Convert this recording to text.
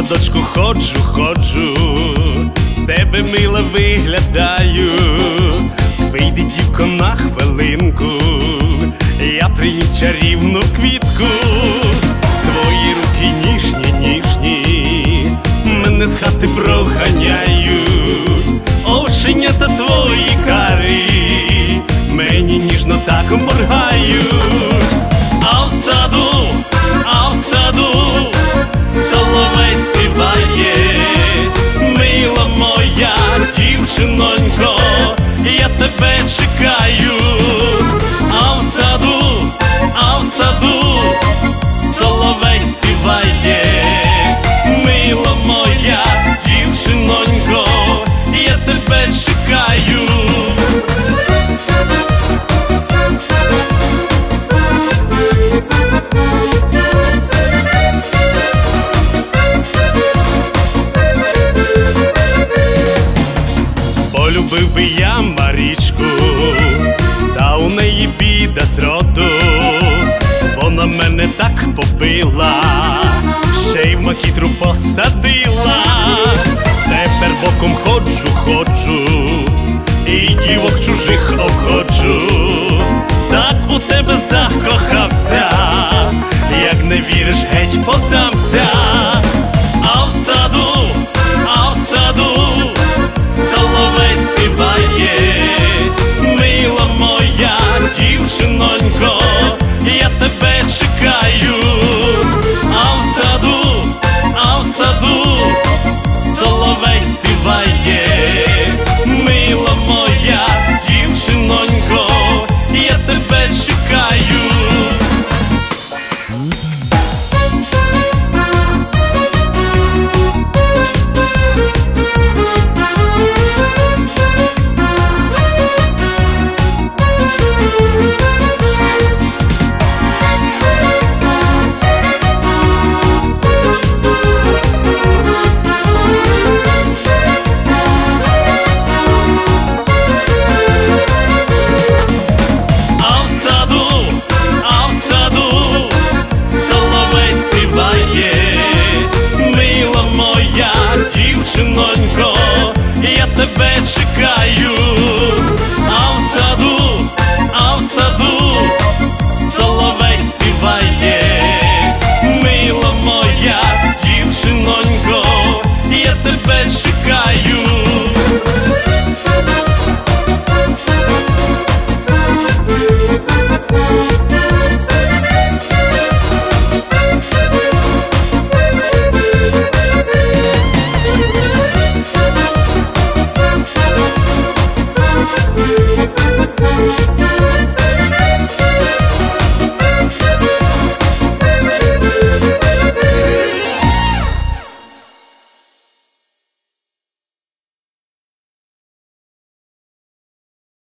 садочку ходжу, тебе мило виглядаю. Вийди, дівко, на хвилинку, я приніс чарівну квітку. Твої руки ніжні, мене з хати проганяють. Оченята твої карі, мені ніжно так моргають. А в саду соловей співає. Мила моя дівчинонько, я тебе чекаю. А в саду соловей співає. Мила моя дівчинонько, я тебе чекаю. Полюбив би я Марічку, та у неї біда зроду. Вона мене так побила, ще й в макітру посадила. Тепер боком ходжу, і дівок чужих обходжу. Так у тебе закохався, як не віриш, геть подамся.